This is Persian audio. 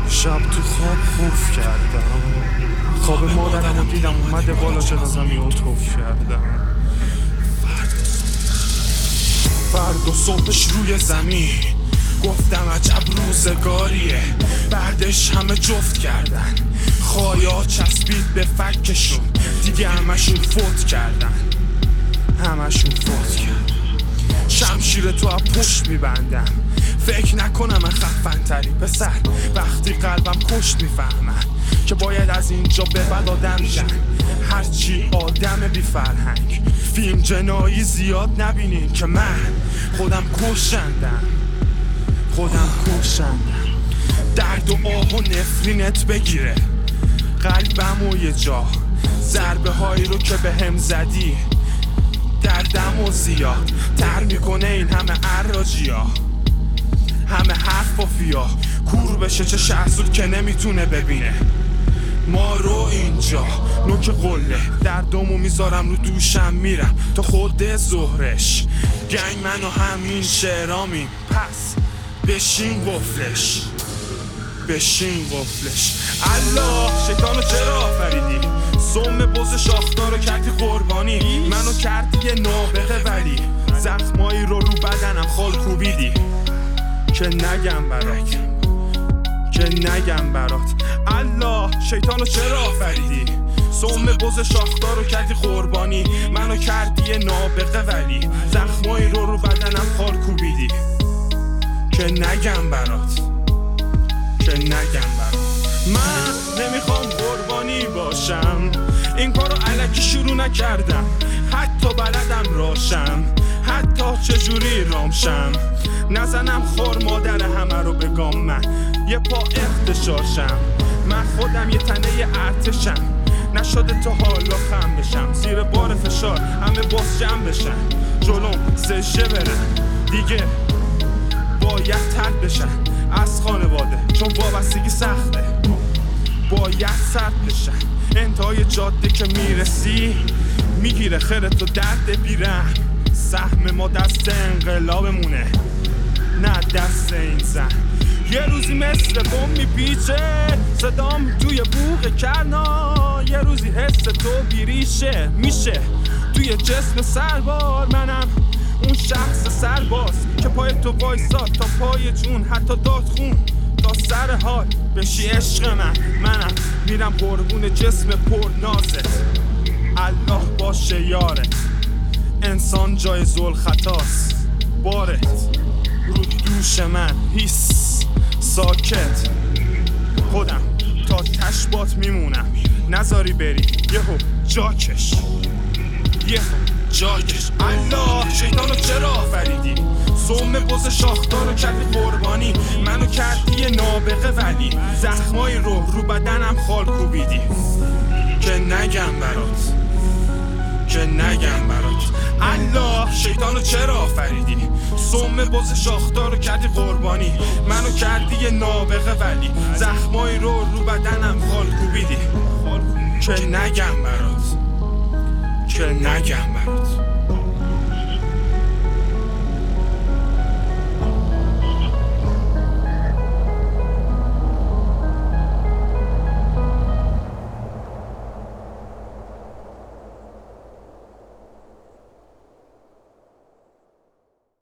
شب تو خواب خوف کردم، خواب مادرم رو دیدم اومده بالا جنازمی رو توف کردم. فردا صبحش روی زمین گفتم عجب روزگاریه، بعدش همه جفت کردن، خوایا چسبید به فکشون، دیگه همشون فوت کردن، همشون فوت کردن. شمشیر تو از پشت میبندم، فکر نکنم من خفن تری پسر، وقتی قلبم کشت میفهمم که باید از اینجا به بعد آدم شن، هرچی آدم بی فرهنگ. فیلم جنایی زیاد نبینین که من خودم کشندم، خودم کشندم. درد و آه و نفرینت بگیره قلبم و یه جا، ضربه هایی رو که به هم زدی دردم و زیاد تر میکنه این همه عراجی ها، همه حرف و فیا کور بشه چه شهزود که نمیتونه ببینه ما رو اینجا. نوک قله دردمو میذارم رو دوشم میرم تا خود ظهرش، گنگ من و همین شعرامیم، پس بشین قفلش، بشین قفلش. الله شیطانو چرا آفریدی؟ سم بز شاخدار رو کردی قربانی، منو کردی یه نابغه، ولی زخمایی رو بدنم خال کوبیدی که نگم برات، که نگم برات. الله شیطانو چرا آفریدی؟ سم بز شاخدار رو کردی قربانی، منو کردی یه نابغه، ولی زخمایی رو بدنم خال کوبیدی که نگم برات، که نگم برات. من نمیخوام قربانی باشم، این کارو الکی شروع نکردم، حتی بلدم راشم، حتی چجوری رامشم، نزنم خور مادر همه رو بگم من یه پا اختشاشم، من خودم یه تنه ارتشم، نشده تا حالا خم بشم، زیر بار فشار همه باز جمع بشن، جلوم سجده برن، دیگه باید ترد بشن از خانواده چون وابستگی سخته، باید سرد بشن. انتهای جاده که میرسی میگیره خیرت و درد بیرم، سهم ما دست انقلابمونه نه دست این زن. یه روزی مثل بوم میپیچه صدام توی بوق کرنا، یه روزی حس تو بیریشه میشه توی جسم سربار، منم اون شخص سرباز که پای تو وایساد تا پای جون، حتی داد خون تا سر حال بشی عشق منم میرم قربون جسم پر نازت، الله باشه یارت. انسان جای زل خطاست، بارت رو دوش من هیس ساکت، خودم تا تشبات میمونم، نذاری بری یهو جاکش، یهو جاکش. الله شیطانو چرا آفریدی؟ سم بز شاخدار رو کردی قربانی، منو کردی یه نابغه، ولی زخمایی رو بدنم خال کوبیدی که نگم برات، که نگم برات. الله شیطانو چرا آفریدی؟ سم بز شاخدار رو کردی قربانی، منو کردی یه نابغه، ولی زخمایی رو بدنم خال کوبیدی که نگم برات، که نگم برات.